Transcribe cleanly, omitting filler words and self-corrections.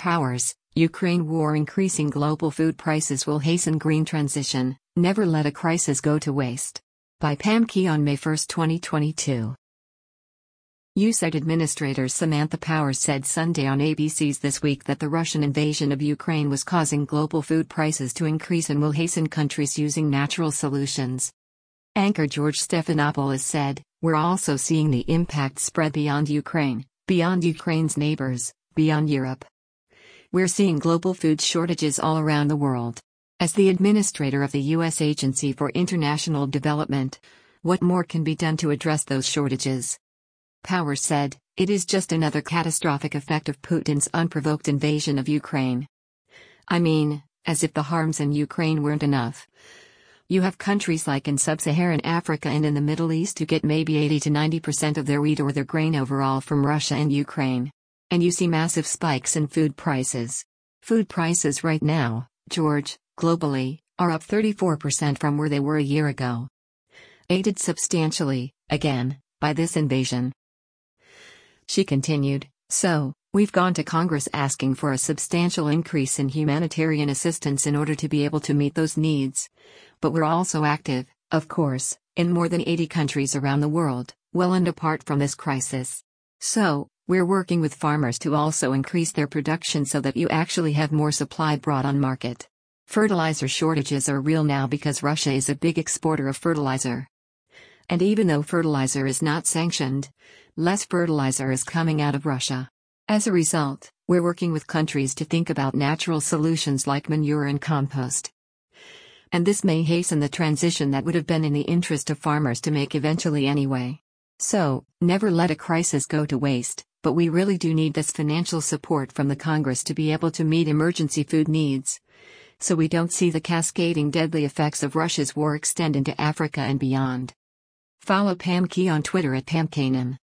Powers, Ukraine war increasing global food prices will hasten green transition, never let a crisis go to waste. By Pam Key on May 1, 2022. USAID Administrator Samantha Powers said Sunday on ABC's This Week that the Russian invasion of Ukraine was causing global food prices to increase and will hasten countries using natural solutions. Anchor George Stephanopoulos said, "We're also seeing the impact spread beyond Ukraine, beyond Ukraine's neighbors, beyond Europe. We're seeing global food shortages all around the world." As the administrator of the U.S. Agency for International Development, what more can be done to address those shortages? Powers said, "It is just another catastrophic effect of Putin's unprovoked invasion of Ukraine. I mean, as if the harms in Ukraine weren't enough. You have countries like in sub-Saharan Africa and in the Middle East who get maybe 80 to 90% of their wheat or their grain overall from Russia and Ukraine. And you see massive spikes in food prices. Food prices right now, George, globally, are up 34% from where they were a year ago. Aided substantially, again, by this invasion." She continued, "So, we've gone to Congress asking for a substantial increase in humanitarian assistance in order to be able to meet those needs. But we're also active, of course, in more than 80 countries around the world, well and apart from this crisis. So, we're working with farmers to also increase their production so that you actually have more supply brought on market. Fertilizer shortages are real now because Russia is a big exporter of fertilizer. And even though fertilizer is not sanctioned, less fertilizer is coming out of Russia. As a result, we're working with countries to think about natural solutions like manure and compost. And this may hasten the transition that would have been in the interest of farmers to make eventually anyway. So, never let a crisis go to waste, but we really do need this financial support from the Congress to be able to meet emergency food needs, so we don't see the cascading deadly effects of Russia's war extend into Africa and beyond." Follow Pam Key on Twitter at PamKanan.